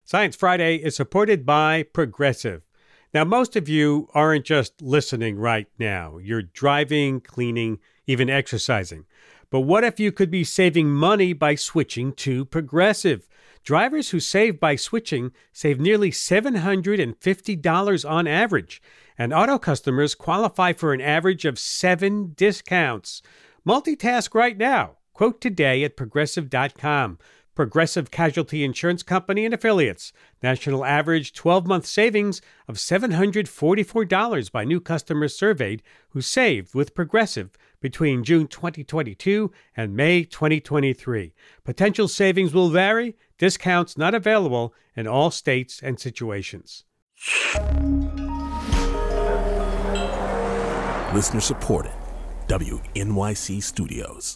Science Friday is supported by Progressive. Now, most of you aren't just listening right now. You're driving, cleaning, even exercising. But what if you could be saving money by switching to Progressive? Drivers who save by switching save nearly $750 on average. And auto customers qualify for an average of 7 discounts. Multitask right now. Quote today at Progressive.com. Progressive Casualty Insurance Company and Affiliates. National average 12-month savings of $744 by new customers surveyed who saved with Progressive between June 2022 and May 2023. Potential savings will vary. Discounts not available in all states and situations. Listener supported. WNYC Studios.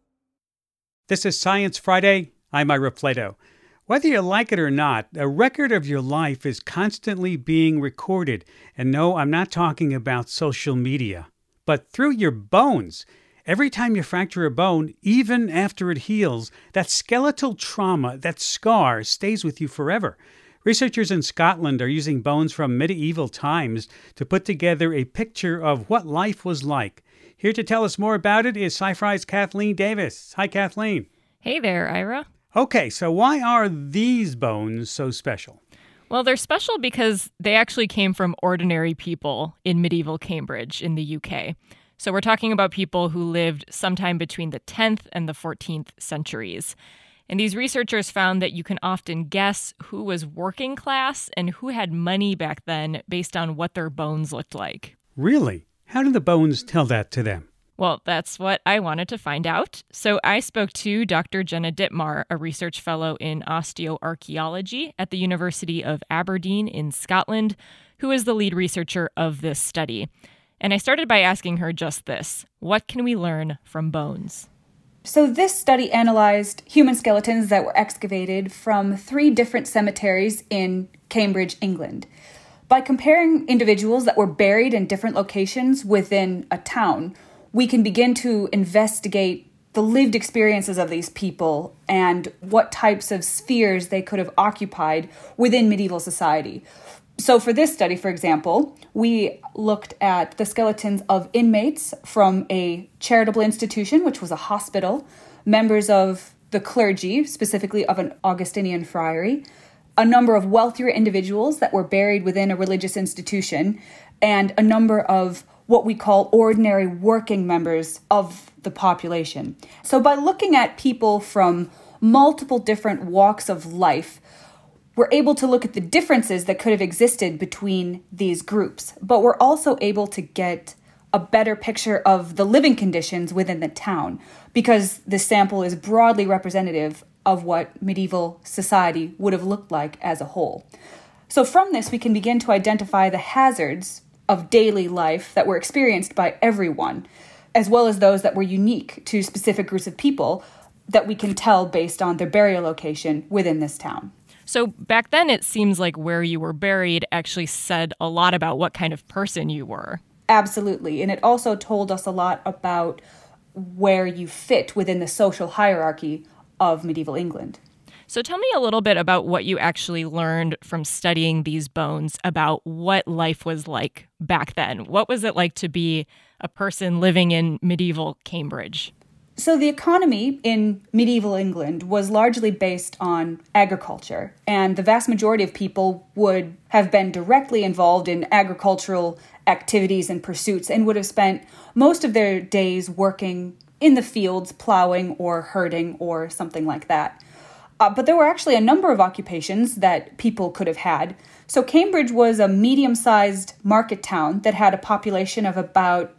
This is Science Friday. I'm Ira Flato. Whether you like it or not, a record of your life is constantly being recorded. And no, I'm not talking about social media, but through your bones. Every time you fracture a bone, even after it heals, that skeletal trauma, that scar, stays with you forever. Researchers in Scotland are using bones from medieval times to put together a picture of what life was like. Here to tell us more about it is Sci-Fi's Kathleen Davis. Hi, Kathleen. Hey there, Ira. Okay, so why are these bones so special? Well, they're special because they actually came from ordinary people in medieval Cambridge in the UK. So we're talking about people who lived sometime between the 10th and the 14th centuries. And these researchers found that you can often guess who was working class and who had money back then based on what their bones looked like. Really? How did the bones tell that to them? Well, that's what I wanted to find out. So I spoke to Dr. Jenna Dittmar, a research fellow in osteoarchaeology at the University of Aberdeen in Scotland, who is the lead researcher of this study. And I started by asking her just this: what can we learn from bones? So this study analyzed human skeletons that were excavated from 3 different cemeteries in Cambridge, England. By comparing individuals that were buried in different locations within a town, we can begin to investigate the lived experiences of these people and what types of spheres they could have occupied within medieval society. So for this study, for example, we looked at the skeletons of inmates from a charitable institution, which was a hospital, members of the clergy, specifically of an Augustinian friary, a number of wealthier individuals that were buried within a religious institution, and a number of what we call ordinary working members of the population. So by looking at people from multiple different walks of life, we're able to look at the differences that could have existed between these groups, but we're also able to get a better picture of the living conditions within the town, because the sample is broadly representative of what medieval society would have looked like as a whole. So from this, we can begin to identify the hazards of daily life that were experienced by everyone, as well as those that were unique to specific groups of people that we can tell based on their burial location within this town. So back then, it seems like where you were buried actually said a lot about what kind of person you were. Absolutely. And it also told us a lot about where you fit within the social hierarchy of medieval England. So tell me a little bit about what you actually learned from studying these bones about what life was like back then. What was it like to be a person living in medieval Cambridge? So the economy in medieval England was largely based on agriculture, and the vast majority of people would have been directly involved in agricultural activities and pursuits and would have spent most of their days working in the fields, plowing or herding or something like that. But there were actually a number of occupations that people could have had. So Cambridge was a medium-sized market town that had a population of about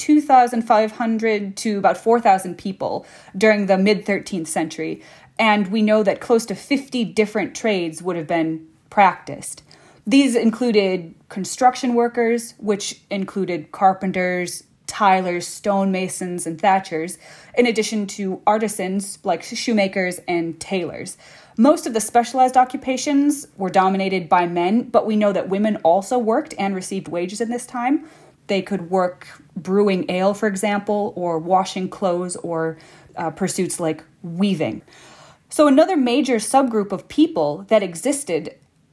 2,500 to about 4,000 people during the mid-13th century. And we know that close to 50 different trades would have been practiced. These included construction workers, which included carpenters, tilers, stonemasons, and thatchers, in addition to artisans like shoemakers and tailors. Most of the specialized occupations were dominated by men, but we know that women also worked and received wages in this time. They could work brewing ale, for example, or washing clothes, or pursuits like weaving. So another major subgroup of people that existed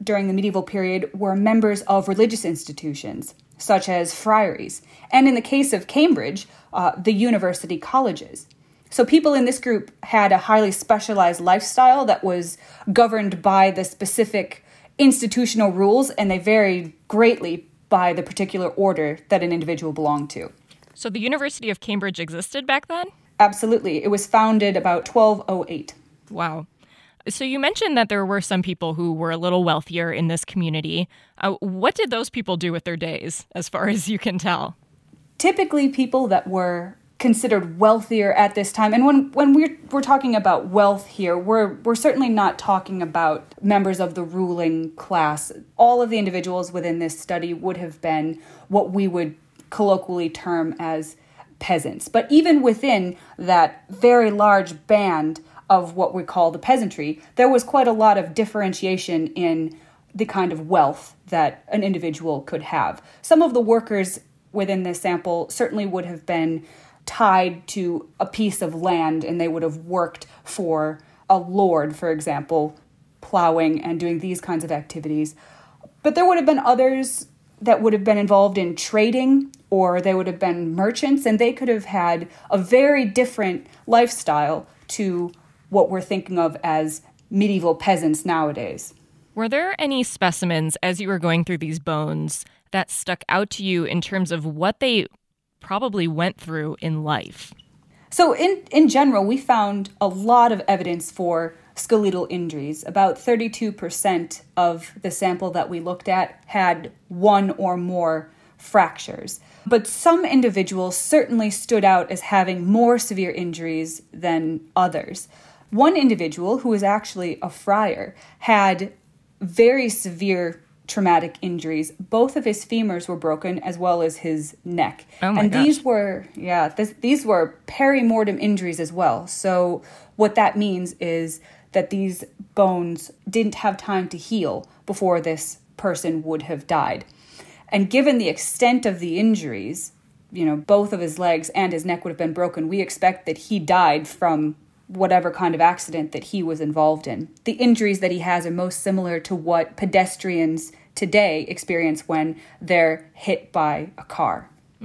during the medieval period were members of religious institutions, such as friaries, and in the case of Cambridge, the university colleges. So people in this group had a highly specialized lifestyle that was governed by the specific institutional rules, and they varied greatly by the particular order that an individual belonged to. So the University of Cambridge existed back then? Absolutely. It was founded about 1208. Wow. So you mentioned that there were some people who were a little wealthier in this community. What did those people do with their days, as far as you can tell? Typically, people that were considered wealthier at this time, and when we're talking about wealth here, we're certainly not talking about members of the ruling class. All of the individuals within this study would have been what we would colloquially term as peasants. But even within that very large band of what we call the peasantry, there was quite a lot of differentiation in the kind of wealth that an individual could have. Some of the workers within this sample certainly would have been tied to a piece of land, and they would have worked for a lord, for example, plowing and doing these kinds of activities. But there would have been others that would have been involved in trading, or they would have been merchants, and they could have had a very different lifestyle to what we're thinking of as medieval peasants nowadays. Were there any specimens, as you were going through these bones, that stuck out to you in terms of what they probably went through in life? So in general, we found a lot of evidence for skeletal injuries. About 32% of the sample that we looked at had one or more fractures. But some individuals certainly stood out as having more severe injuries than others. One individual, who was actually a friar, had very severe traumatic injuries. Both of his femurs were broken, as well as his neck. Oh my and gosh. these were perimortem injuries as well. So what that means is that these bones didn't have time to heal before this person would have died. And given the extent of the injuries, both of his legs and his neck would have been broken, we expect that he died from whatever kind of accident that he was involved in. The injuries that he has are most similar to what pedestrians today experience when they're hit by a car.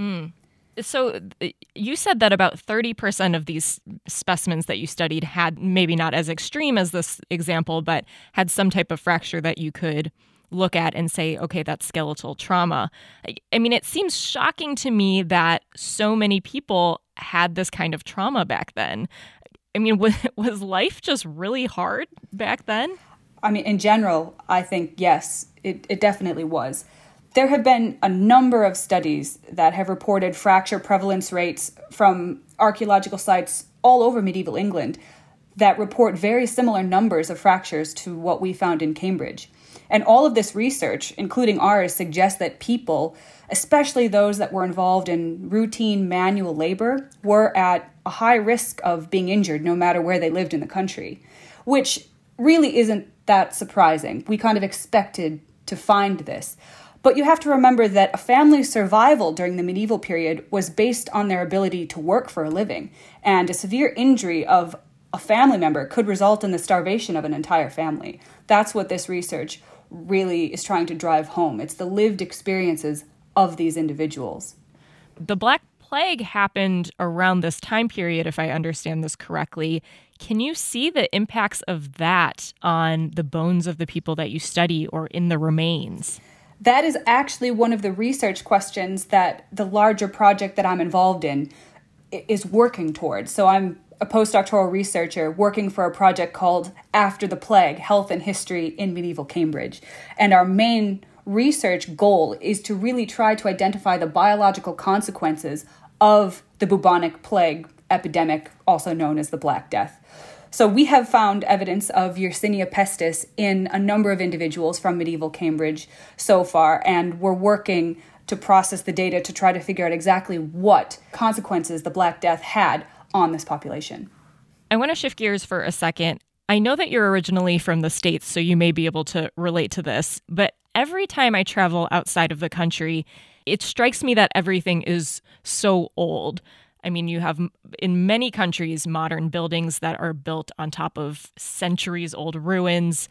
So you said that about 30% of these specimens that you studied had, maybe not as extreme as this example, but had some type of fracture that you could look at and say, okay, that's skeletal trauma. I mean, it seems shocking to me that so many people had this kind of trauma back then. I mean, was life just really hard back then? I mean, in general, I think, yes, it definitely was. There have been a number of studies that have reported fracture prevalence rates from archaeological sites all over medieval England that report very similar numbers of fractures to what we found in Cambridge. And all of this research, including ours, suggests that people, especially those that were involved in routine manual labor, were at a high risk of being injured no matter where they lived in the country, which really isn't that surprising. We kind of expected to find this. But you have to remember that a family's survival during the medieval period was based on their ability to work for a living, and a severe injury of a family member could result in the starvation of an entire family. That's what this research really is trying to drive home. It's the lived experiences of these individuals. The Black Plague happened around this time period, if I understand this correctly. Can you see the impacts of that on the bones of the people that you study or in the remains? That is actually one of the research questions that the larger project that I'm involved in is working towards. So I'm a postdoctoral researcher working for a project called After the Plague, Health and History in Medieval Cambridge. And our main research goal is to really try to identify the biological consequences of the bubonic plague epidemic, also known as the Black Death. So we have found evidence of Yersinia pestis in a number of individuals from medieval Cambridge so far, and we're working to process the data to try to figure out exactly what consequences the Black Death had on this population. I want to shift gears for a second. I know that you're originally from the States, so you may be able to relate to this, but every time I travel outside of the country, it strikes me that everything is so old. I mean, you have, in many countries, modern buildings that are built on top of centuries-old ruins.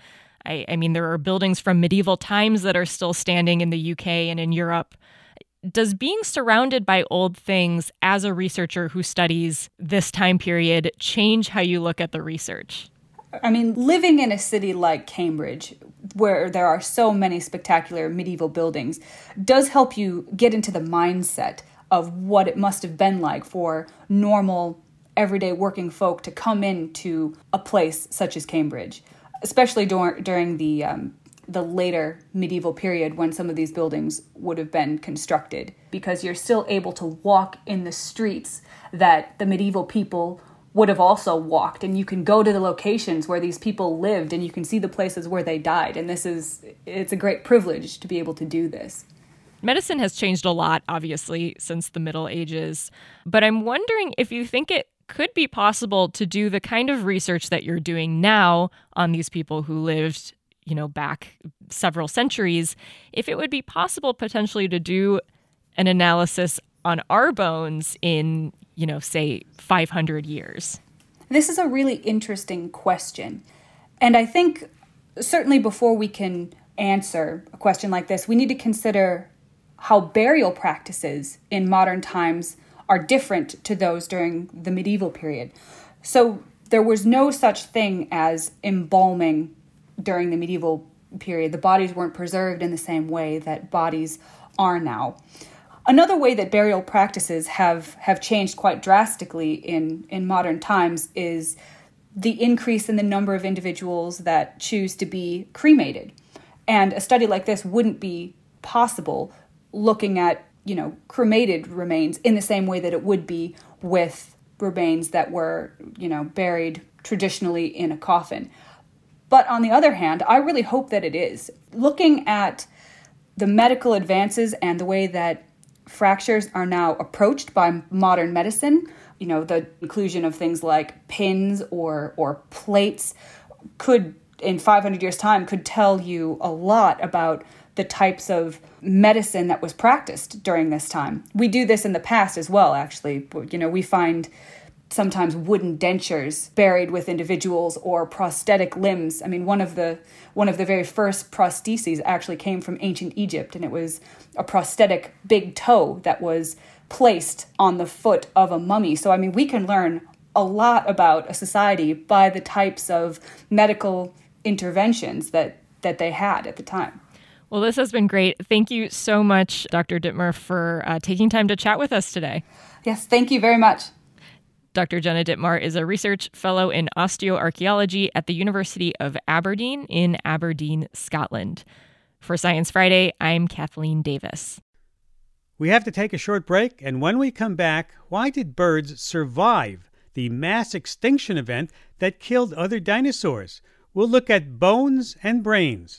I mean, there are buildings from medieval times that are still standing in the UK and in Europe. Does being surrounded by old things as a researcher who studies this time period change how you look at the research? I mean, living in a city like Cambridge, where there are so many spectacular medieval buildings, does help you get into the mindset of what it must have been like for normal, everyday working folk to come into a place such as Cambridge, especially during the later medieval period when some of these buildings would have been constructed, because you're still able to walk in the streets that the medieval people would have also walked, and you can go to the locations where these people lived and you can see the places where they died. And it's a great privilege to be able to do this. Medicine has changed a lot, obviously, since the Middle Ages, but I'm wondering if you think it could be possible to do the kind of research that you're doing now on these people who lived, back several centuries, if it would be possible potentially to do an analysis on our bones in, say 500 years? This is a really interesting question. And I think certainly before we can answer a question like this, we need to consider how burial practices in modern times are different to those during the medieval period. So there was no such thing as embalming during the medieval period. The bodies weren't preserved in the same way that bodies are now. Another way that burial practices have changed quite drastically in modern times is the increase in the number of individuals that choose to be cremated. And a study like this wouldn't be possible looking at, cremated remains in the same way that it would be with remains that were, buried traditionally in a coffin. But on the other hand, I really hope that it is. Looking at the medical advances and the way that fractures are now approached by modern medicine, the inclusion of things like pins or plates could, in 500 years' time, could tell you a lot about the types of medicine that was practiced during this time. We do this in the past as well, actually. We find sometimes wooden dentures buried with individuals or prosthetic limbs. I mean, one of the very first prostheses actually came from ancient Egypt, and it was a prosthetic big toe that was placed on the foot of a mummy. So, I mean, we can learn a lot about a society by the types of medical interventions that they had at the time. Well, this has been great. Thank you so much, Dr. Dittmer, for taking time to chat with us today. Yes, thank you very much. Dr. Jenna Dittmar is a research fellow in osteoarchaeology at the University of Aberdeen in Aberdeen, Scotland. For Science Friday, I'm Kathleen Davis. We have to take a short break, and when we come back, why did birds survive the mass extinction event that killed other dinosaurs? We'll look at bones and brains.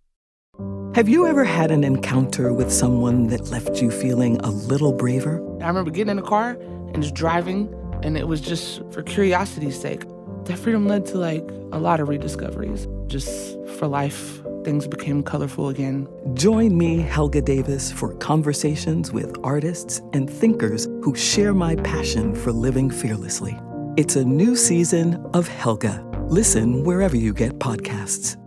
Have you ever had an encounter with someone that left you feeling a little braver? I remember getting in the car and just driving, and it was just for curiosity's sake. That freedom led to a lot of rediscoveries. Just for life, things became colorful again. Join me, Helga Davis, for conversations with artists and thinkers who share my passion for living fearlessly. It's a new season of Helga. Listen wherever you get podcasts.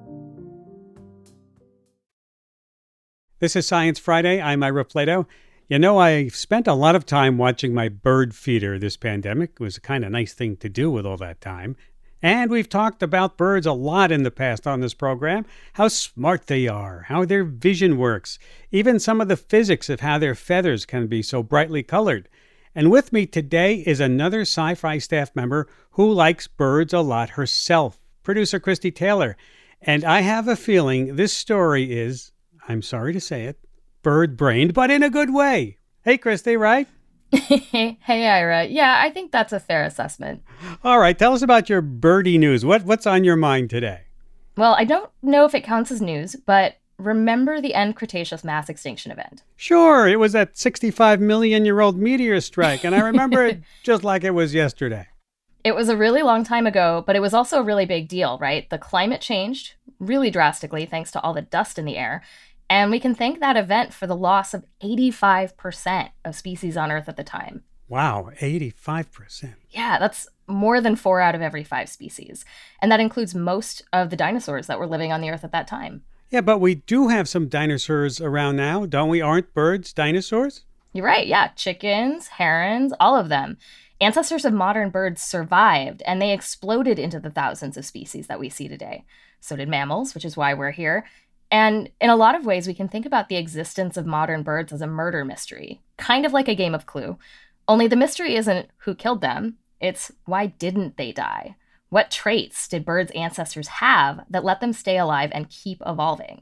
This is Science Friday. I'm Ira Plato. I spent a lot of time watching my bird feeder this pandemic. It was a kind of nice thing to do with all that time. And we've talked about birds a lot in the past on this program, how smart they are, how their vision works, even some of the physics of how their feathers can be so brightly colored. And with me today is another Sci-Fi staff member who likes birds a lot herself, producer Christy Taylor. And I have a feeling this story is, I'm sorry to say it, bird-brained, but in a good way. Hey, Christy, right? Hey, Ira. Yeah, I think that's a fair assessment. All right, tell us about your birdie news. What's on your mind today? Well, I don't know if it counts as news, but remember the end Cretaceous mass extinction event? Sure, it was that 65-million-year-old meteor strike, and I remember it just like it was yesterday. It was a really long time ago, but it was also a really big deal, right? The climate changed really drastically thanks to all the dust in the air. And we can thank that event for the loss of 85% of species on Earth at the time. Wow, 85%. Yeah, that's more than 4 out of every 5 species. And that includes most of the dinosaurs that were living on the Earth at that time. Yeah, but we do have some dinosaurs around now, don't we? Aren't birds dinosaurs? You're right, yeah. Chickens, herons, all of them. Ancestors of modern birds survived, and they exploded into the thousands of species that we see today. So did mammals, which is why we're here. And in a lot of ways, we can think about the existence of modern birds as a murder mystery, kind of like a game of Clue. Only the mystery isn't who killed them, it's why didn't they die? What traits did birds' ancestors have that let them stay alive and keep evolving?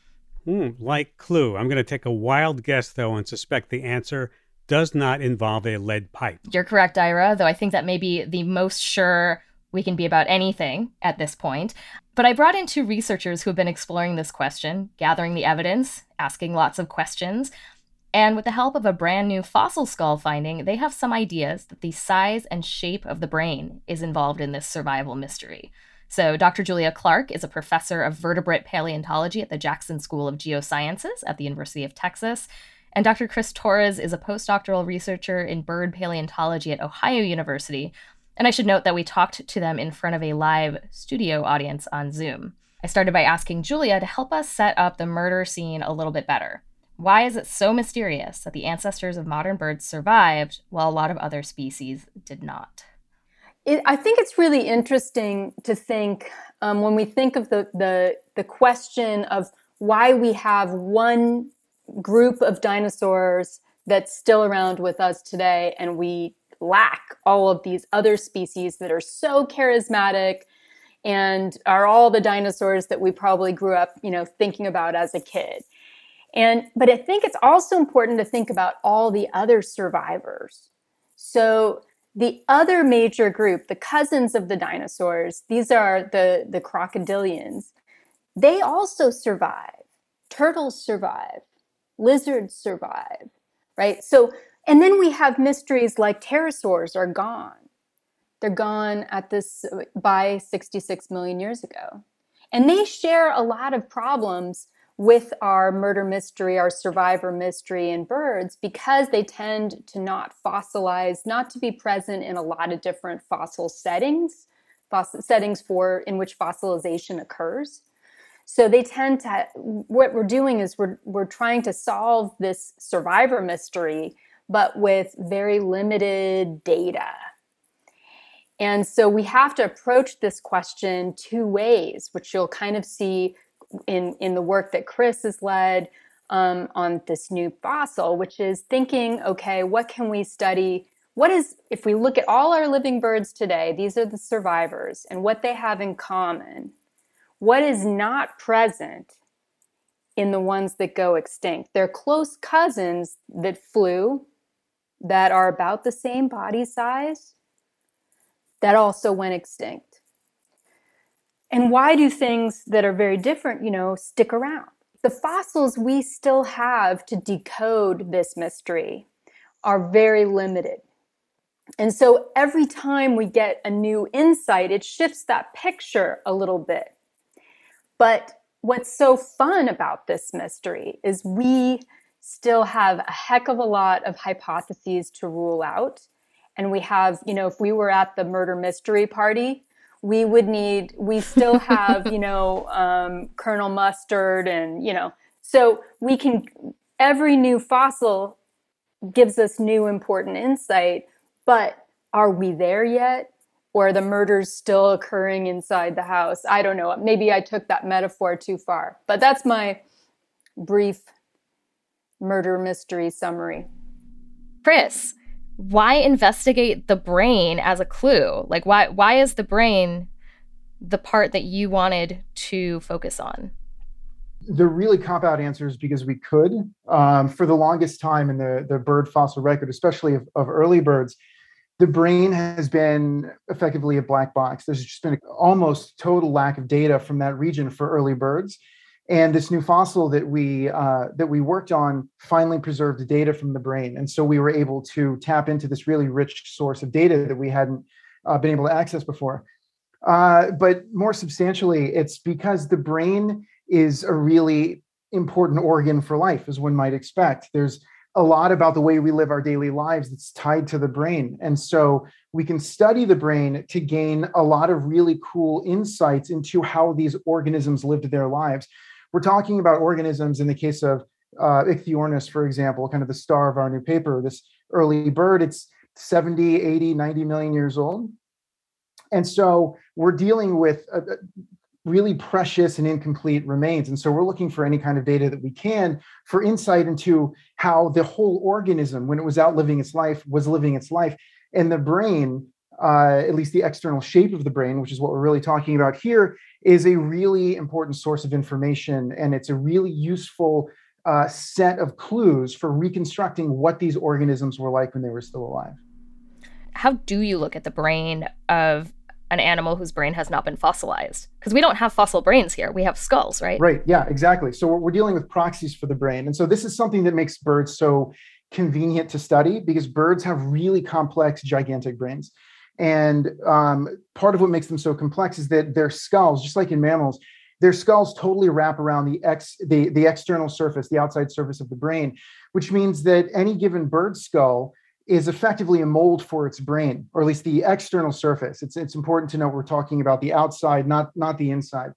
Like Clue. I'm going to take a wild guess, though, and suspect the answer does not involve a lead pipe. You're correct, Ira, though I think that may be the most sure we can be about anything at this point. But I brought in 2 researchers who have been exploring this question, gathering the evidence, asking lots of questions. And with the help of a brand new fossil skull finding, they have some ideas that the size and shape of the brain is involved in this survival mystery. So Dr. Julia Clark is a professor of vertebrate paleontology at the Jackson School of Geosciences at the University of Texas. And Dr. Chris Torres is a postdoctoral researcher in bird paleontology at Ohio University. And I should note that we talked to them in front of a live studio audience on Zoom. I started by asking Julia to help us set up the murder scene a little bit better. Why is it so mysterious that the ancestors of modern birds survived while a lot of other species did not? I think it's really interesting to think when we think of the question of why we have one group of dinosaurs that's still around with us today, and we lack all of these other species that are so charismatic and are all the dinosaurs that we probably grew up, thinking about as a kid. But I think it's also important to think about all the other survivors. So the other major group, the cousins of the dinosaurs, these are the crocodilians. They also survive. Turtles survive. Lizards survive, right? So, and then we have mysteries like pterosaurs are gone. They're gone by 66 million years ago. And they share a lot of problems with our murder mystery, our survivor mystery in birds, because they tend to not fossilize, not to be present in a lot of different fossil settings in which fossilization occurs. So they tend to, what we're doing is we're trying to solve this survivor mystery, but with very limited data. And so we have to approach this question 2 ways, which you'll kind of see in the work that Chris has led on this new fossil, which is thinking, okay, what can we study? If we look at all our living birds today, these are the survivors and what they have in common. What is not present in the ones that go extinct? They're close cousins that flew, that are about the same body size, that also went extinct. And why do things that are very different, stick around? The fossils we still have to decode this mystery are very limited. And so every time we get a new insight, it shifts that picture a little bit. But what's so fun about this mystery is we still have a heck of a lot of hypotheses to rule out. And we have, if we were at the murder mystery party, we still have, Colonel Mustard and, so every new fossil gives us new important insight, but are we there yet? Or are the murders still occurring inside the house? I don't know. Maybe I took that metaphor too far, but that's my brief murder mystery summary. Chris, why investigate the brain as a clue? Like, why is the brain the part that you wanted to focus on? The really cop-out answer is because we could. For the longest time in the bird fossil record, especially of early birds, the brain has been effectively a black box. There's just been an almost total lack of data from that region for early birds. And this new fossil that we worked on finally preserved the data from the brain. And so we were able to tap into this really rich source of data that we hadn't been able to access before. But more substantially, it's because the brain is a really important organ for life, as one might expect. There's a lot about the way we live our daily lives that's tied to the brain. And so we can study the brain to gain a lot of really cool insights into how these organisms lived their lives. We're talking about organisms in the case of Ichthyornis, for example, kind of the star of our new paper, this early bird. It's 70, 80, 90 million years old. And so we're dealing with really precious and incomplete remains. And so we're looking for any kind of data that we can for insight into how the whole organism, when it was out living its life, was living its life. And the brain, at least the external shape of the brain, which is what we're really talking about here, is a really important source of information. And it's a really useful set of clues for reconstructing what these organisms were like when they were still alive. How do you look at the brain of an animal whose brain has not been fossilized? Because we don't have fossil brains here. We have skulls, right? Right. Yeah, exactly. So we're dealing with proxies for the brain. And so this is something that makes birds so convenient to study, because birds have really complex, gigantic brains. And part of what makes them so complex is that their skulls, just like in mammals, their skulls totally wrap around the external surface, the outside surface of the brain, which means that any given bird skull is effectively a mold for its brain, or at least the external surface. It's important to know we're talking about the outside, not the inside.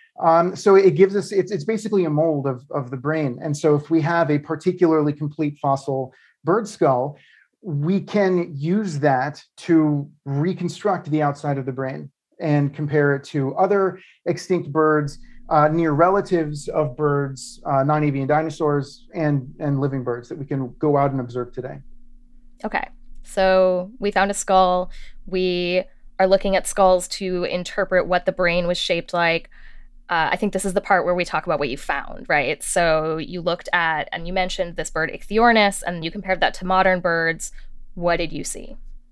So it gives us, it's basically a mold of the brain. And so if we have a particularly complete fossil bird skull, we can use that to reconstruct the outside of the brain and compare it to other extinct birds, near relatives of birds, non-avian dinosaurs, and living birds that we can go out and observe today. Okay, so we found a skull. We are looking at skulls to interpret what the brain was shaped like. I think this is the part where we talk about what you found, right? So you looked at, and you mentioned this bird Ichthyornis, and you compared that to modern birds. What did you see?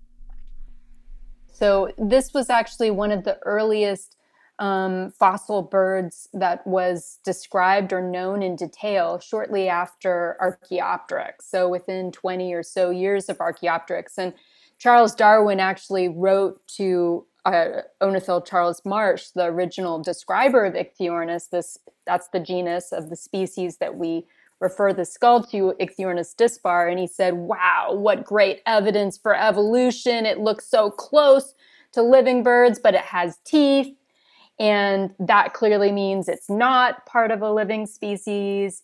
So this was actually one of the earliest fossil birds that was described or known in detail shortly after Archaeopteryx. So within 20 or so years of Archaeopteryx. And Charles Darwin actually wrote to Oenothal Charles Marsh, the original describer of Ichthyornis. That's the genus of the species that we refer the skull to, Ichthyornis dispar. And he said, wow, what great evidence for evolution. It looks so close to living birds, but it has teeth. And that clearly means it's not part of a living species.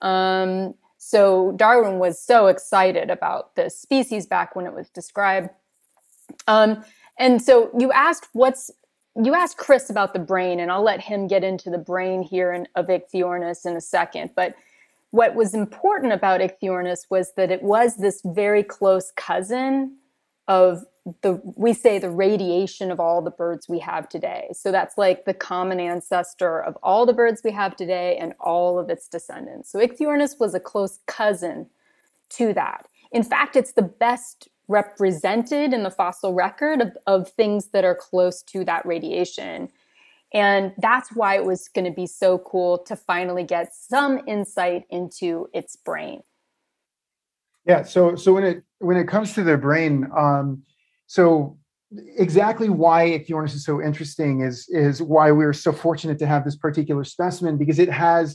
So Darwin was so excited about this species back when it was described. And so you asked Chris about the brain, and I'll let him get into the brain here of Ichthyornis in a second. But what was important about Ichthyornis was that it was this very close cousin of the radiation of all the birds we have today. So that's like the common ancestor of all the birds we have today and all of its descendants. So Ichthyornis was a close cousin to that. In fact, it's the best represented in the fossil record of things that are close to that radiation. And that's why it was going to be so cool to finally get some insight into its brain. Yeah. So when it comes to their brain, so exactly why Ichthyornis is so interesting is why we're so fortunate to have this particular specimen, because it has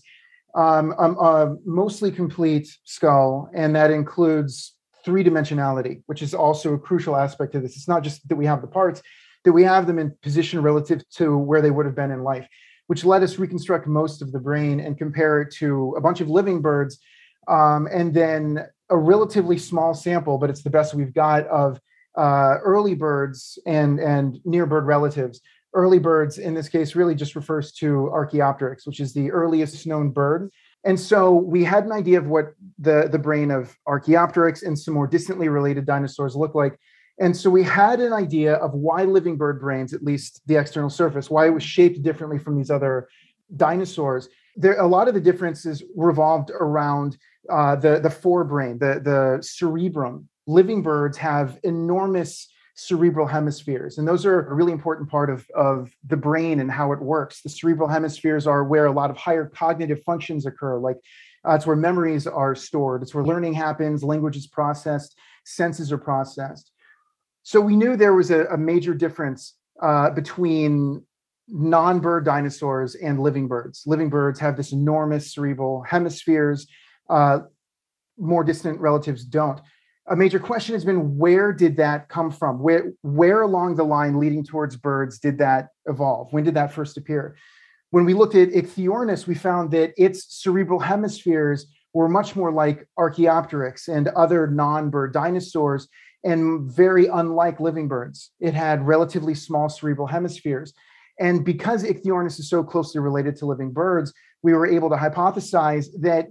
a mostly complete skull, and that includes three-dimensionality, which is also a crucial aspect of this. It's not just that we have the parts, that we have them in position relative to where they would have been in life, which let us reconstruct most of the brain and compare it to a bunch of living birds, and then a relatively small sample, but it's the best we've got, of early birds and near bird relatives. Early birds, in this case, really just refers to Archaeopteryx, which is the earliest known bird. And so we had an idea of what the brain of Archaeopteryx and some more distantly related dinosaurs look like. And so we had an idea of why living bird brains, at least the external surface, why it was shaped differently from these other dinosaurs. A lot of the differences revolved around the forebrain, the cerebrum. Living birds have enormous cerebral hemispheres, and those are a really important part of the brain and how it works. The cerebral hemispheres are where a lot of higher cognitive functions occur, like it's where memories are stored, it's where learning happens, language is processed, senses are processed. So we knew there was a major difference between non-bird dinosaurs and living birds. Living birds have this enormous cerebral hemispheres. more distant relatives don't. A major question has been, where did that come from? Where along the line leading towards birds did that evolve? When did that first appear? When we looked at Ichthyornis, we found that its cerebral hemispheres were much more like Archaeopteryx and other non-bird dinosaurs, and very unlike living birds. It had relatively small cerebral hemispheres. And because Ichthyornis is so closely related to living birds, we were able to hypothesize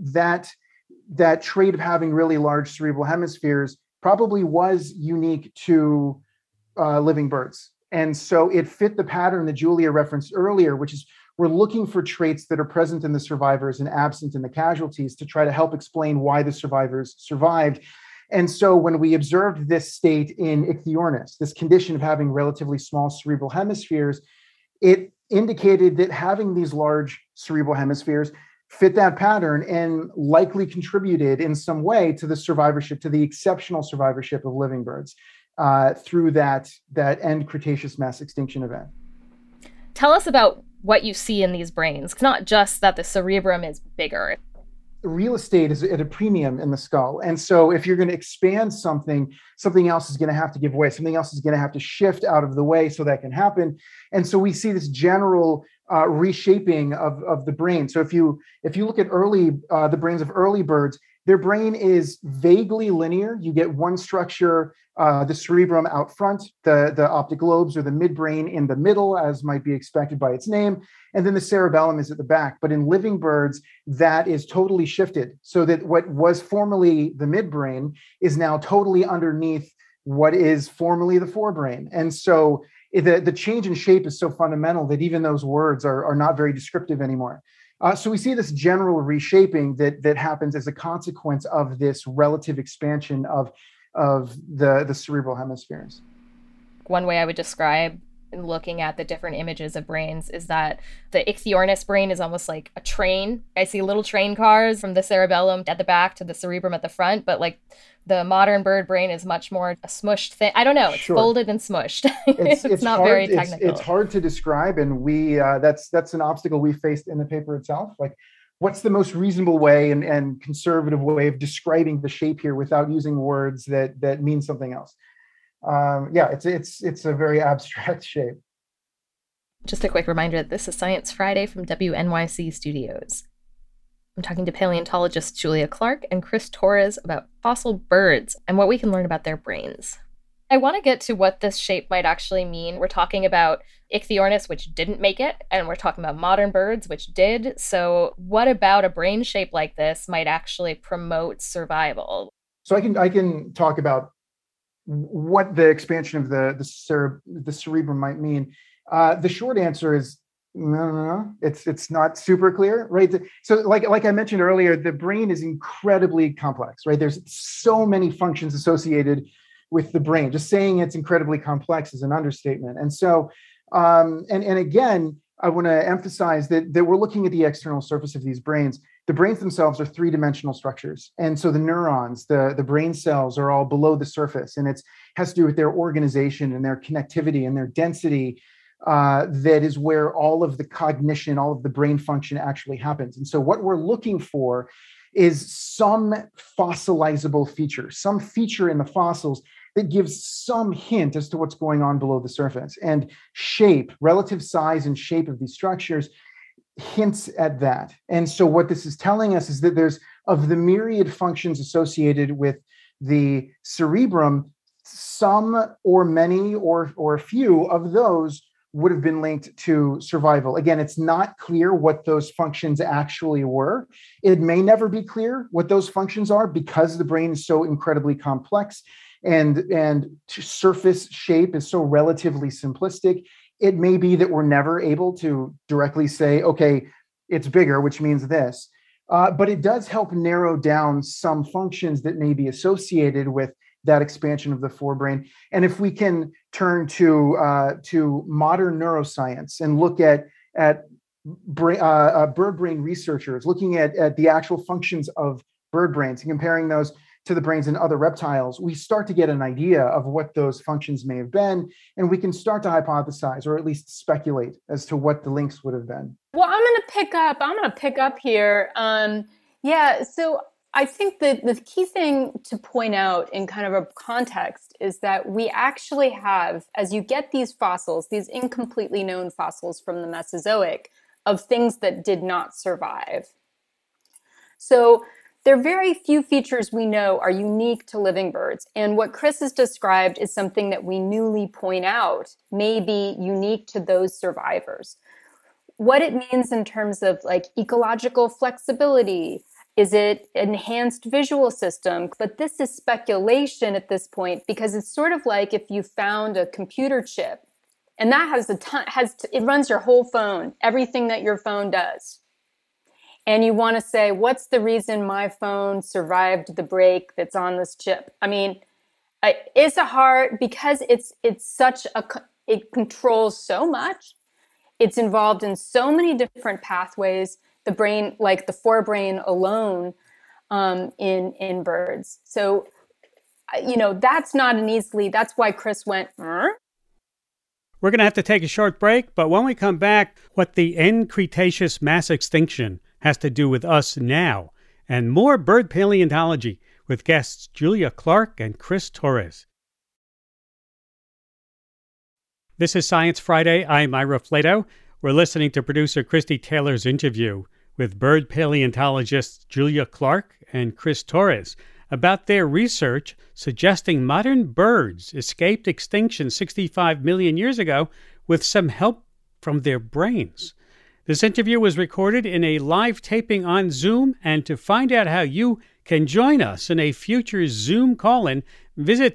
that trait of having really large cerebral hemispheres probably was unique to living birds. And so it fit the pattern that Julia referenced earlier, which is we're looking for traits that are present in the survivors and absent in the casualties to try to help explain why the survivors survived. And so when we observed this state in Ichthyornis, this condition of having relatively small cerebral hemispheres, it indicated that having these large cerebral hemispheres fit that pattern and likely contributed in some way to the survivorship, to the exceptional survivorship of living birds through that end Cretaceous mass extinction event. Tell us about what you see in these brains. It's not just that the cerebrum is bigger. Real estate is at a premium in the skull. And so if you're going to expand something else is going to have to give way. Something else is going to have to shift out of the way so that can happen. And so we see this general reshaping of the brain. So if you look at the brains of early birds, their brain is vaguely linear. You get one structure, the cerebrum out front, the optic lobes or the midbrain in the middle, as might be expected by its name, and then the cerebellum is at the back. But in living birds, that is totally shifted, so that what was formerly the midbrain is now totally underneath what is formerly the forebrain. And so the change in shape is so fundamental that even those words are not very descriptive anymore. So we see this general reshaping that happens as a consequence of this relative expansion of the cerebral hemispheres. One way I would describe looking at the different images of brains is that the Ichthyornis brain is almost like a train. I see little train cars from the cerebellum at the back to the cerebrum at the front, but like the modern bird brain is much more a smushed thing. I don't know. It's folded and smushed. It's not hard, very technical. It's hard to describe, and that's an obstacle we faced in the paper itself. Like, what's the most reasonable way and conservative way of describing the shape here without using words that mean something else? It's a very abstract shape. Just a quick reminder that this is Science Friday from WNYC Studios. I'm talking to paleontologist Julia Clark and Chris Torres about fossil birds and what we can learn about their brains. I want to get to what this shape might actually mean. We're talking about Ichthyornis, which didn't make it, and we're talking about modern birds, which did. So what about a brain shape like this might actually promote survival? So I can talk about what the expansion of the cerebrum might mean. The short answer is no. It's not super clear, right? So like I mentioned earlier, the brain is incredibly complex, right? There's so many functions associated with the brain. Just saying it's incredibly complex is an understatement. And so, and again, I want to emphasize that we're looking at the external surface of these brains. The brains themselves are three-dimensional structures. And so the neurons, the brain cells are all below the surface, and it has to do with their organization and their connectivity and their density. That is where all of the cognition, all of the brain function actually happens. And so what we're looking for is some fossilizable feature, some feature in the fossils that gives some hint as to what's going on below the surface. And shape, relative size and shape of these structures hints at that. And so what this is telling us is that there's, of the myriad functions associated with the cerebrum, some or many or a few of those would have been linked to survival. Again, it's not clear what those functions actually were. It may never be clear what those functions are because the brain is so incredibly complex and surface shape is so relatively simplistic. It may be that we're never able to directly say, okay, it's bigger, which means this. But it does help narrow down some functions that may be associated with that expansion of the forebrain. And if we can turn to modern neuroscience and look at bird brain researchers, looking at the actual functions of bird brains and comparing those to the brains in other reptiles, we start to get an idea of what those functions may have been, and we can start to hypothesize or at least speculate as to what the links would have been. Well, I'm going to pick up here. So I think that the key thing to point out in kind of a context is that we actually have, as you get these fossils, these incompletely known fossils from the Mesozoic, of things that did not survive. So there are very few features we know are unique to living birds. And what Chris has described is something that we newly point out may be unique to those survivors. What it means in terms of like ecological flexibility, is it enhanced visual system? But this is speculation at this point, because it's sort of like if you found a computer chip and that has it runs your whole phone, everything that your phone does. And you want to say, what's the reason my phone survived the break that's on this chip? I mean, it's because it controls so much. It's involved in so many different pathways, the brain, like the forebrain alone, in birds. So, that's why Chris went, We're going to have to take a short break, but when we come back, what the end Cretaceous mass extinction has to do with us now, and more bird paleontology with guests Julia Clark and Chris Torres. This is Science Friday. I'm Ira Flato. We're listening to producer Christy Taylor's interview with bird paleontologists Julia Clark and Chris Torres about their research suggesting modern birds escaped extinction 65 million years ago with some help from their brains. This interview was recorded in a live taping on Zoom, and to find out how you can join us in a future Zoom call-in, visit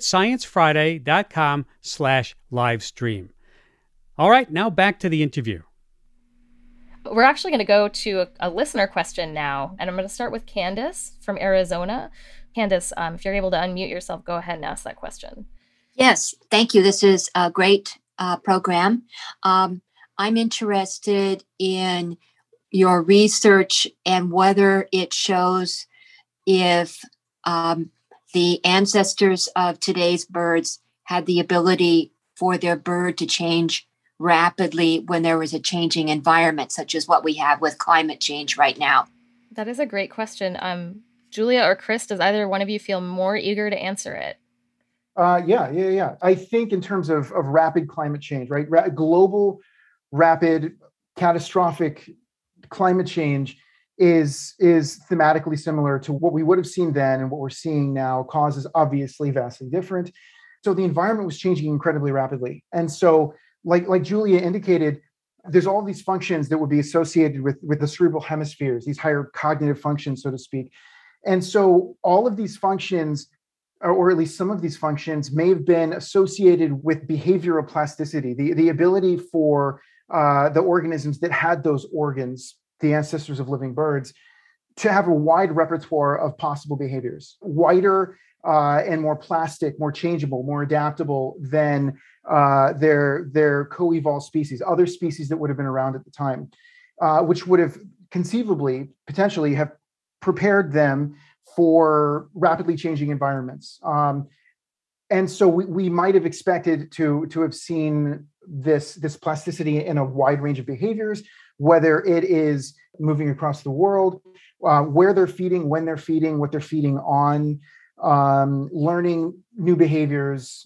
sciencefriday.com/livestream. All right, now back to the interview. We're actually going to go to a listener question now, and I'm going to start with Candace from Arizona. Candace, if you're able to unmute yourself, go ahead and ask that question. Yes, thank you. This is a great program. I'm interested in your research and whether it shows if the ancestors of today's birds had the ability for their bird to change rapidly when there was a changing environment, such as what we have with climate change right now. That is a great question. Julia or Chris, does either one of you feel more eager to answer it? Yeah. I think in terms of rapid climate change, right? Global, rapid, catastrophic climate change is thematically similar to what we would have seen then, and what we're seeing now. Causes obviously vastly different. So the environment was changing incredibly rapidly. And so, like Julia indicated, there's all these functions that would be associated with the cerebral hemispheres, these higher cognitive functions, so to speak. And so all of these functions, or at least some of these functions, may have been associated with behavioral plasticity, the ability for the organisms that had those organs, the ancestors of living birds, to have a wide repertoire of possible behaviors, wider and more plastic, more changeable, more adaptable than their co-evolved species, other species that would have been around at the time, which would have conceivably, potentially have prepared them for rapidly changing environments. And so we might have expected to have seen this plasticity in a wide range of behaviors, whether it is moving across the world, where they're feeding, when they're feeding, what they're feeding on, learning new behaviors.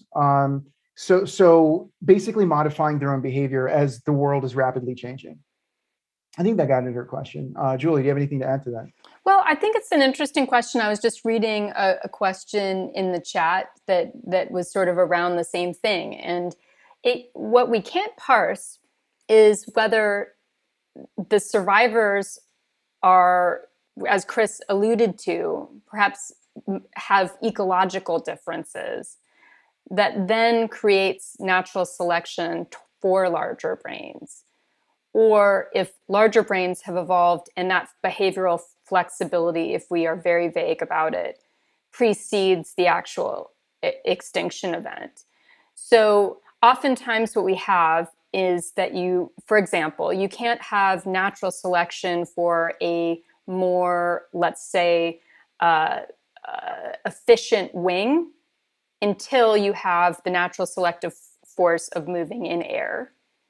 So basically modifying their own behavior as the world is rapidly changing. I think that got into her question. Julie, do you have anything to add to that? Well, I think it's an interesting question. I was just reading a question in the chat that was sort of around the same thing. And what we can't parse is whether the survivors are, as Chris alluded to, perhaps have ecological differences that then creates natural selection for larger brains. Or if larger brains have evolved and that behavioral flexibility, if we are very vague about it, precedes the actual extinction event. So oftentimes what we have is that for example, you can't have natural selection for a more, let's say, efficient wing until you have the natural selective force of moving in air.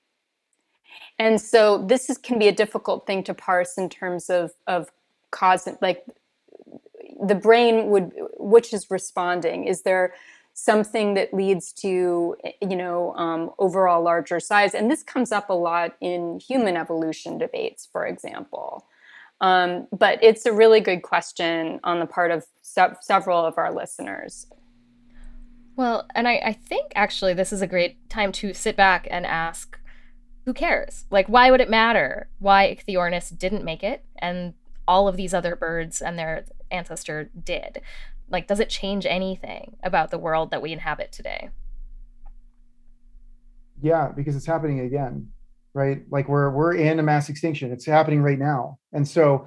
And so this can be a difficult thing to parse in terms of cause, like, the brain which is responding? Is there something that leads to, overall larger size? And this comes up a lot in human evolution debates, for example. But it's a really good question on the part of several of our listeners. Well, and I think actually this is a great time to sit back and ask, who cares? Like, why would it matter why Ichthyornis didn't make it and all of these other birds and their ancestor did? Like, does it change anything about the world that we inhabit today? Yeah, because it's happening again, right? Like we're in a mass extinction. It's happening right now. And so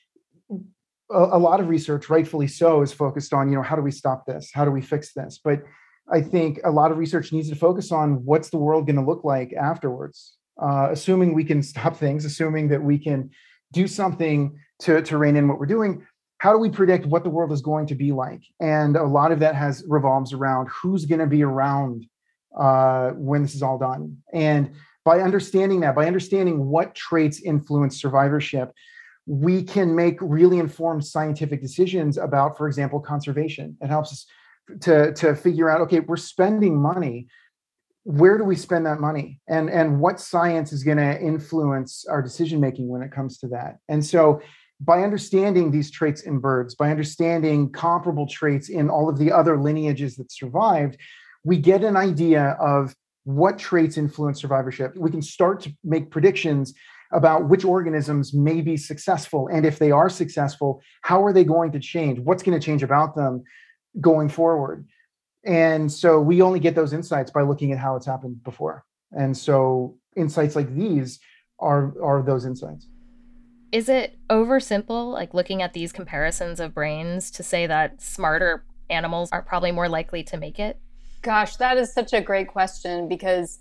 a lot of research, rightfully so, is focused on, how do we stop this? How do we fix this? But I think a lot of research needs to focus on what's the world going to look like afterwards, assuming we can stop things, assuming that we can do something to rein in what we're doing. How do we predict what the world is going to be like? And a lot of that revolves around who's going to be around when this is all done. And by understanding that, by understanding what traits influence survivorship, we can make really informed scientific decisions about, for example, conservation. It helps us to figure out, okay, we're spending money. Where do we spend that money? And what science is going to influence our decision-making when it comes to that? And so by understanding these traits in birds, by understanding comparable traits in all of the other lineages that survived, we get an idea of what traits influence survivorship. We can start to make predictions about which organisms may be successful. And if they are successful, how are they going to change? What's going to change about them going forward? And so we only get those insights by looking at how it's happened before. And so insights like these are those insights. Is it oversimple, like looking at these comparisons of brains, to say that smarter animals are probably more likely to make it? Gosh, that is such a great question, because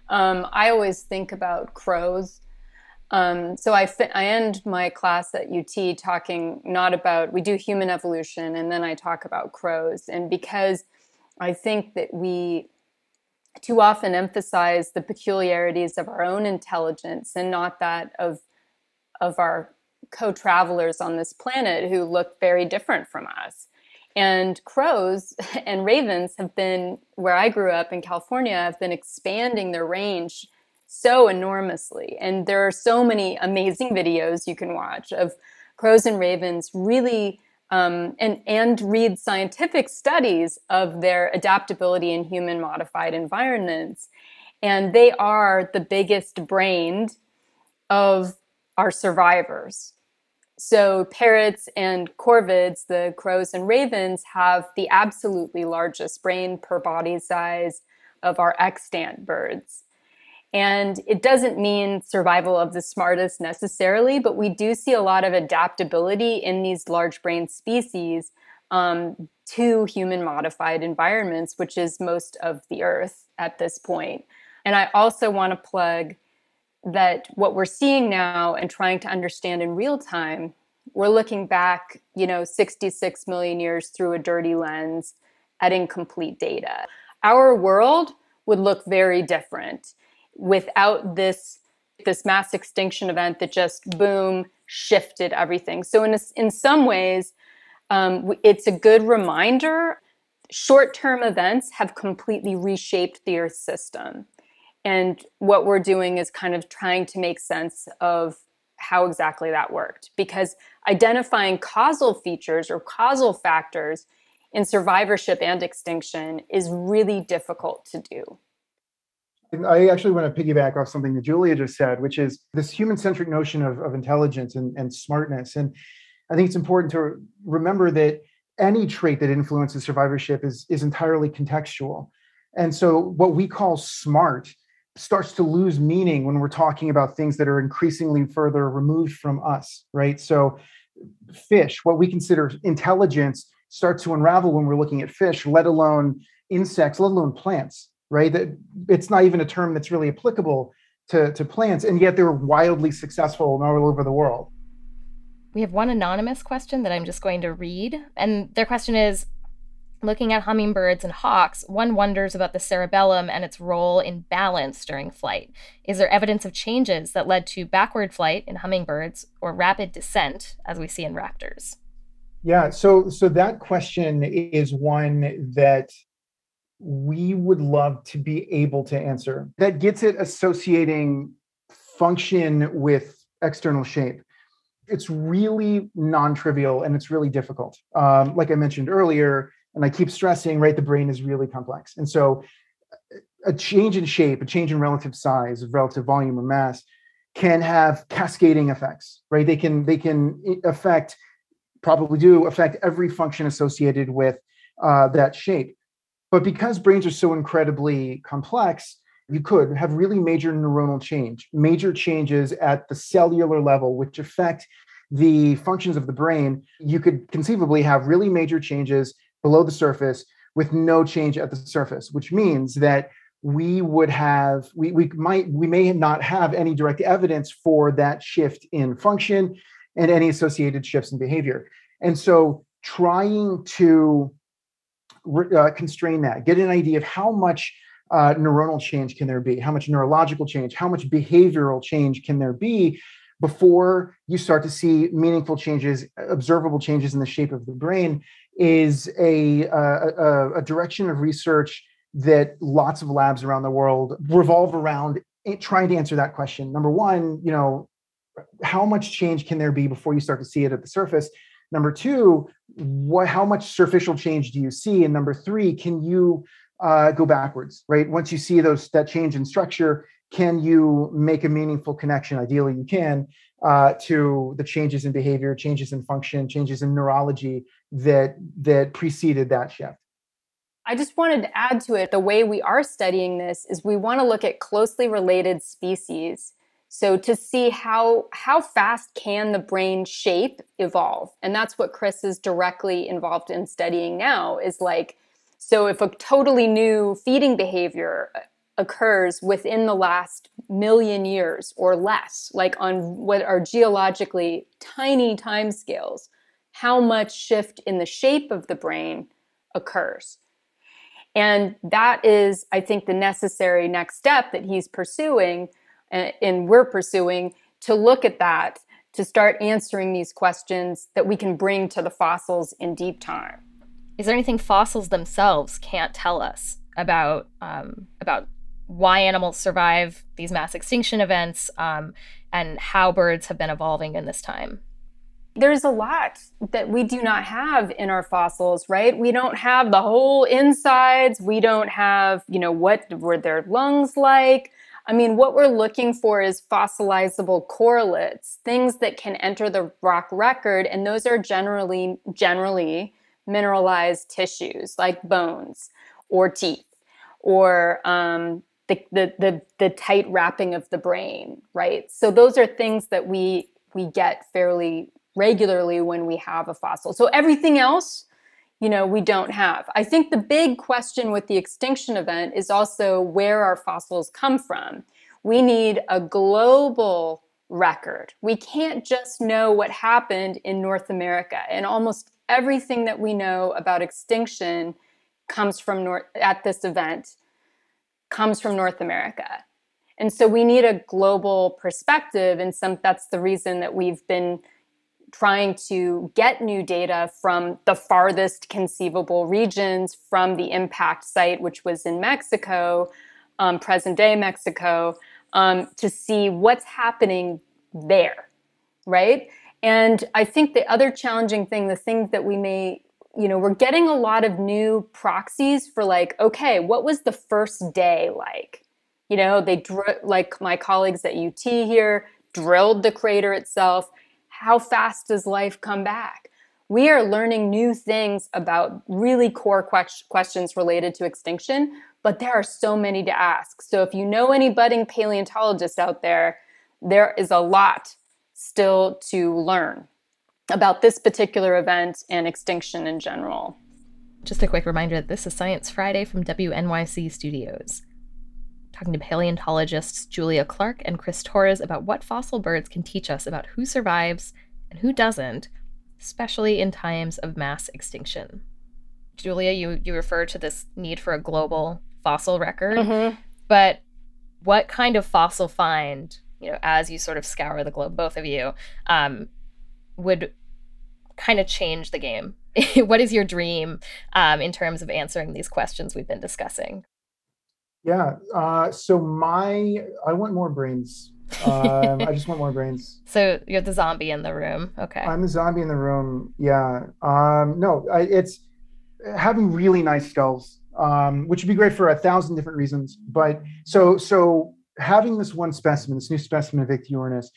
I always think about crows. So I end my class at UT talking not about, we do human evolution, and then I talk about crows. And because I think that we too often emphasize the peculiarities of our own intelligence and not that of our co-travelers on this planet who look very different from us. And crows and ravens have been, where I grew up in California, have been expanding their range so enormously. And there are so many amazing videos you can watch of crows and ravens really, and read scientific studies of their adaptability in human modified environments. And they are the biggest brained of our survivors. So parrots and corvids, the crows and ravens, have the absolutely largest brain per body size of our extant birds. And it doesn't mean survival of the smartest necessarily, but we do see a lot of adaptability in these large brain species to human modified environments, which is most of the earth at this point. And I also want to plug that what we're seeing now and trying to understand in real time, we're looking back, 66 million years through a dirty lens at incomplete data. Our world would look very different without this mass extinction event that just, boom, shifted everything. So in some ways, it's a good reminder. Short-term events have completely reshaped the Earth system. And what we're doing is kind of trying to make sense of how exactly that worked. Because identifying causal features or causal factors in survivorship and extinction is really difficult to do. I actually want to piggyback off something that Julia just said, which is this human-centric notion of intelligence and smartness. And I think it's important to remember that any trait that influences survivorship is entirely contextual. And so what we call smart starts to lose meaning when we're talking about things that are increasingly further removed from us, right? So fish, what we consider intelligence, starts to unravel when we're looking at fish, let alone insects, let alone plants, right? That it's not even a term that's really applicable to plants, and yet they're wildly successful all over the world. We have one anonymous question that I'm just going to read, and their question is, looking at hummingbirds and hawks, one wonders about the cerebellum and its role in balance during flight. Is there evidence of changes that led to backward flight in hummingbirds or rapid descent, as we see in raptors? Yeah, so that question is one that we would love to be able to answer. That gets it associating function with external shape. It's really non-trivial and it's really difficult. Like I mentioned earlier, and I keep stressing, right, the brain is really complex. And so a change in shape, a change in relative size, relative volume or mass can have cascading effects, right? They can affect, probably do affect every function associated with that shape. But because brains are so incredibly complex, you could have really major neuronal change, major changes at the cellular level, which affect the functions of the brain. You could conceivably have really major changes below the surface with no change at the surface, which means that we may not have any direct evidence for that shift in function and any associated shifts in behavior. And so trying to constrain that, get an idea of how much neuronal change can there be, how much neurological change, how much behavioral change can there be before you start to see meaningful changes, observable changes in the shape of the brain, is a direction of research that lots of labs around the world revolve around trying to answer that question. Number one, how much change can there be before you start to see it at the surface? Number two, how much superficial change do you see? And number three, can you go backwards, right? Once you see that change in structure, can you make a meaningful connection? Ideally, you can, to the changes in behavior, changes in function, changes in neurology that preceded that shift. I just wanted to add to it, the way we are studying this is we want to look at closely related species. So to see how fast can the brain shape evolve? And that's what Chris is directly involved in studying now, is like, so if a totally new feeding behavior occurs within the last million years or less, like on what are geologically tiny time scales, how much shift in the shape of the brain occurs? And that is, I think, the necessary next step that he's pursuing and we're pursuing, to look at that, to start answering these questions that we can bring to the fossils in deep time. Is there anything fossils themselves can't tell us about why animals survive these mass extinction events, and how birds have been evolving in this time? There's a lot that we do not have in our fossils, right? We don't have the whole insides. We don't have, what were their lungs like? I mean, what we're looking for is fossilizable correlates, things that can enter the rock record, and those are generally mineralized tissues like bones or teeth or the tight wrapping of the brain, right? So those are things that we get fairly regularly when we have a fossil. So everything else, we don't have. I think the big question with the extinction event is also where our fossils come from. We need a global record. We can't just know what happened in North America. And almost everything that we know about extinction comes from at this event comes from North America. And so we need a global perspective, and that's the reason that we've been trying to get new data from the farthest conceivable regions, from the impact site, which was in Mexico, present-day Mexico, to see what's happening there, right? And I think the other challenging thing, the thing that we may, we're getting a lot of new proxies for like, okay, what was the first day like? Like my colleagues at UT here drilled the crater itself. How fast does life come back? We are learning new things about really core questions related to extinction, but there are so many to ask. So if you know any budding paleontologists out there, there is a lot still to learn about this particular event and extinction in general. Just a quick reminder that this is Science Friday from WNYC Studios. Talking to paleontologists Julia Clark and Chris Torres about what fossil birds can teach us about who survives and who doesn't, especially in times of mass extinction. Julia, you refer to this need for a global fossil record, but what kind of fossil find, as you sort of scour the globe, both of you, would kind of change the game? What is your dream in terms of answering these questions we've been discussing? Yeah. So I want more brains. I just want more brains. So you're the zombie in the room. Okay. I'm the zombie in the room. Yeah. It's having really nice skulls, which would be great for 1,000 different reasons. But so having this one specimen, this new specimen of Ichthyornis,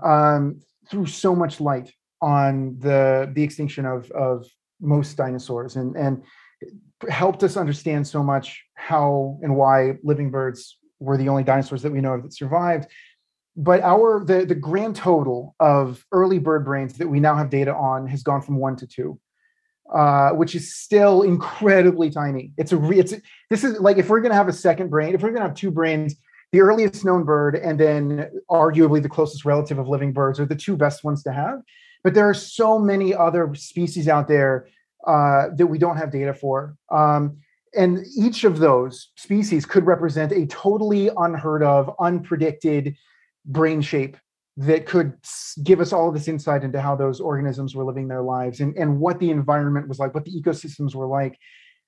threw so much light on the extinction of most dinosaurs and helped us understand so much how and why living birds were the only dinosaurs that we know of that survived. But the grand total of early bird brains that we now have data on has gone from 1 to 2, which is still incredibly tiny. This is like, if we're going to have a second brain, if we're going to have 2 brains, the earliest known bird and then arguably the closest relative of living birds are the 2 best ones to have. But there are so many other species out there that we don't have data for. And each of those species could represent a totally unheard of, unpredicted brain shape that could give us all of this insight into how those organisms were living their lives and what the environment was like, what the ecosystems were like.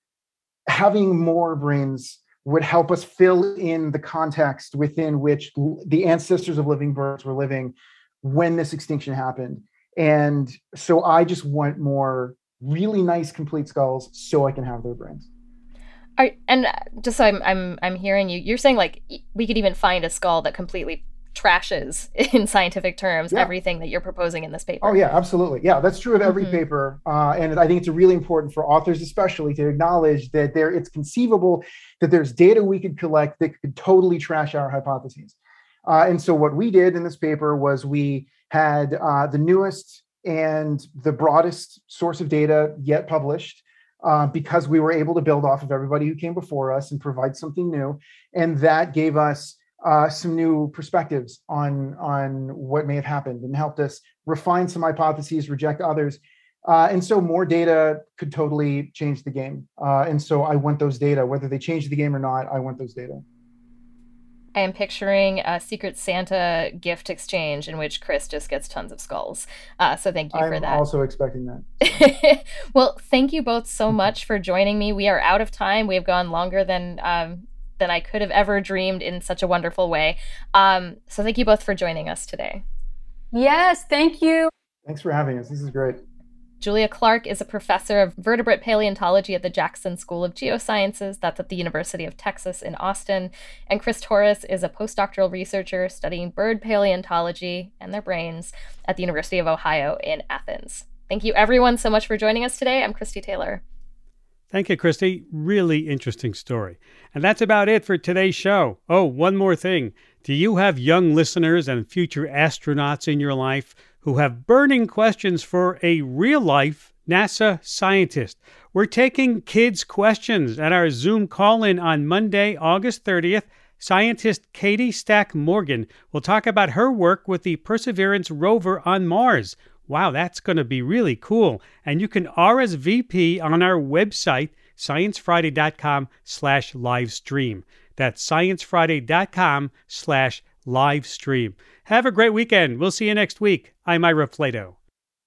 Having more brains would help us fill in the context within which the ancestors of living birds were living when this extinction happened. And so I just want more really nice, complete skulls so I can have their brains. And just so I'm hearing you, you're saying like we could even find a skull that completely trashes, in scientific terms, everything that you're proposing in this paper. Oh yeah, absolutely. Yeah, that's true of every paper. And I think it's really important for authors especially to acknowledge that it's conceivable that there's data we could collect that could totally trash our hypotheses. And so what we did in this paper was we had the newest and the broadest source of data yet published, because we were able to build off of everybody who came before us and provide something new. And that gave us some new perspectives on what may have happened and helped us refine some hypotheses, reject others. And so more data could totally change the game. And so I want those data, whether they change the game or not, I want those data. I am picturing a Secret Santa gift exchange in which Chris just gets tons of skulls. So thank you for that. I'm also expecting that. Well, thank you both so much for joining me. We are out of time. We have gone longer than I could have ever dreamed in such a wonderful way. So thank you both for joining us today. Yes, thank you. Thanks for having us. This is great. Julia Clark is a professor of vertebrate paleontology at the Jackson School of Geosciences. That's at the University of Texas in Austin. And Chris Torres is a postdoctoral researcher studying bird paleontology and their brains at the University of Ohio in Athens. Thank you, everyone, so much for joining us today. I'm Christy Taylor. Thank you, Christy. Really interesting story. And that's about it for today's show. Oh, one more thing. Do you have young listeners and future astronauts in your life who have burning questions for a real-life NASA scientist? We're taking kids' questions at our Zoom call-in on Monday, August 30th. Scientist Katie Stack Morgan will talk about her work with the Perseverance rover on Mars. Wow, that's going to be really cool. And you can RSVP on our website, sciencefriday.com/livestream. That's sciencefriday.com/livestream. Have a great weekend. We'll see you next week. I'm Ira Flato.